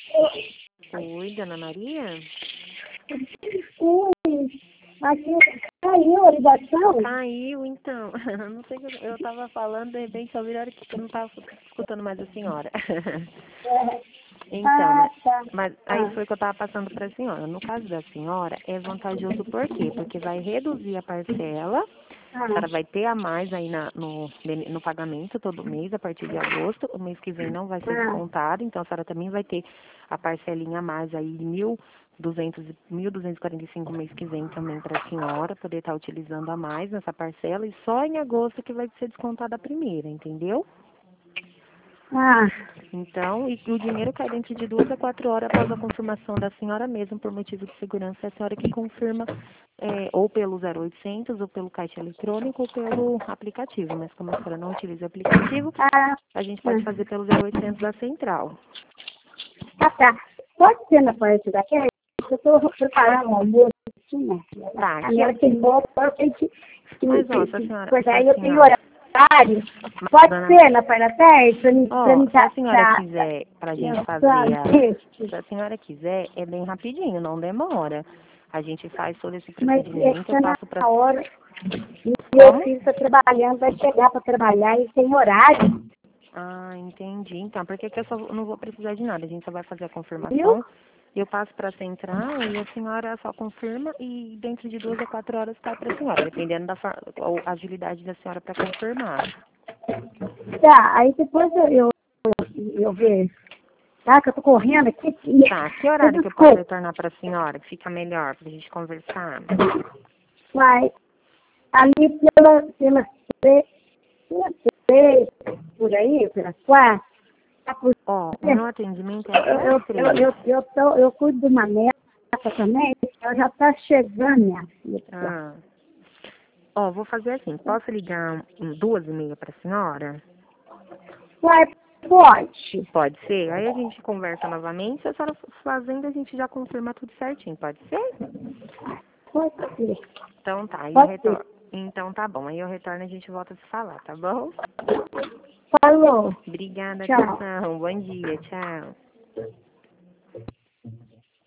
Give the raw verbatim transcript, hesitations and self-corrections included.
Oi, Dona Maria? Sim, aqui caiu a ligação. Caiu, então. Não sei o que eu estava falando, de repente só viraram que eu não estava escutando mais a senhora. É. Então, Ah, mas, tá. mas aí Ah, foi o que eu estava passando para a senhora. No caso da senhora, é vantajoso por quê? Porque vai reduzir a parcela, a ah, senhora vai ter a mais aí na, no, no pagamento todo mês, a partir de agosto. O mês que vem não vai ser ah, descontado, então a senhora também vai ter a parcelinha a mais aí de mil duzentos mil duzentos e quarenta e cinco mês que vem também para a senhora poder estar utilizando a mais nessa parcela, e só em agosto que vai ser descontada a primeira, entendeu? ah, Então, e o dinheiro cai dentro de duas a quatro horas após a confirmação da senhora mesmo, por motivo de segurança, é a senhora que confirma é, ou pelo zero oitocentos, ou pelo caixa eletrônico, ou pelo aplicativo. Mas como a senhora não utiliza o aplicativo, ah, ah. a gente pode fazer pelo zero oitocentos da central. Ah, tá. Pode ser na parte daqui? Eu estou preparando um almoço aqui, né? Tá, A aqui, ó. minha queimou, eu tenho que, que, Mas, ó, que, se a que senhora, coisa se a aí, eu tenho senhora, horário. ma- Pode dona, ser na parte da tarde, para mim, para ó, mim se a tá, senhora tá, tá, quiser, pra gente eu fazer a, sabe? se a senhora quiser, é bem rapidinho, não demora. A gente faz todo esse Mas procedimento, eu essa passo pra... na hora, e meu Como? filho está trabalhando, vai chegar para trabalhar e tem horário, Ah, entendi. Então, por que que eu só não vou precisar de nada? A gente só vai fazer a viu? confirmação, eu passo para a central e a senhora só confirma e dentro de duas a quatro horas cai para a senhora, dependendo da fa- ou agilidade da senhora para confirmar. Tá, aí depois eu, eu, eu vejo, tá? Que eu tô correndo aqui. Tá, que Me horário que eu posso desculpe, retornar para a senhora, que fica melhor para a gente conversar? mas ali pela, pela três, pela três, por aí, pela quatro, tá por Ó, o meu eu, atendimento é até às eu, eu, três. eu, eu, tô, eu cuido de uma neta também, ela já tá chegando, minha filha. Ah. Ó, vou fazer assim, posso ligar em duas e meia para a senhora? Uai, pode. Pode ser? Aí a gente conversa novamente, se a senhora fazendo, a gente já confirma tudo certinho, pode ser? Pode ser. Então tá, aí eu Pode ser. retorno. Então tá bom, aí eu retorno e a gente volta a se falar, tá bom? Falou. Obrigada, Tchau. atenção. Bom dia, tchau.